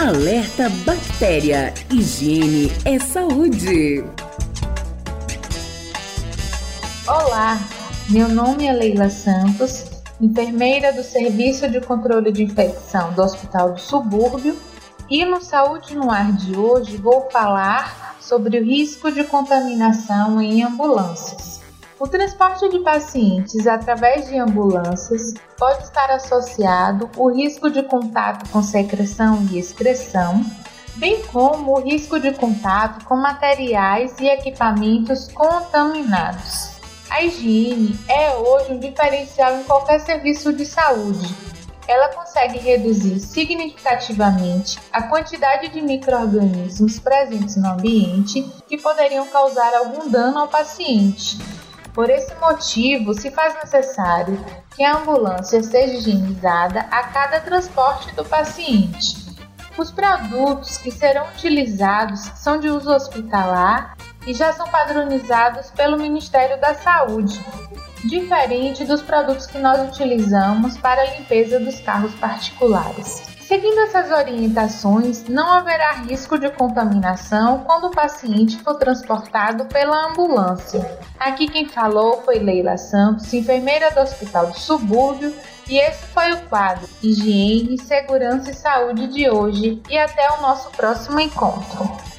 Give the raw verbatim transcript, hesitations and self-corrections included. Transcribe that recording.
Alerta Bactéria. Higiene é saúde. Olá, meu nome é Leila Santos, enfermeira do Serviço de Controle de Infecção do Hospital do Subúrbio, e no Saúde no Ar de hoje vou falar sobre o risco de contaminação em ambulâncias. O transporte de pacientes através de ambulâncias pode estar associado o risco de contato com secreção e excreção, bem como o risco de contato com materiais e equipamentos contaminados. A higiene é hoje um diferencial em qualquer serviço de saúde. Ela consegue reduzir significativamente a quantidade de micro-organismos presentes no ambiente que poderiam causar algum dano ao paciente. Por esse motivo, se faz necessário que a ambulância seja higienizada a cada transporte do paciente. Os produtos que serão utilizados são de uso hospitalar e já são padronizados pelo Ministério da Saúde, diferente dos produtos que nós utilizamos para a limpeza dos carros particulares. Seguindo essas orientações, não haverá risco de contaminação quando o paciente for transportado pela ambulância. Aqui quem falou foi Leila Santos, enfermeira do Hospital do Subúrbio, e esse foi o quadro Higiene, Segurança e Saúde de hoje, e até o nosso próximo encontro.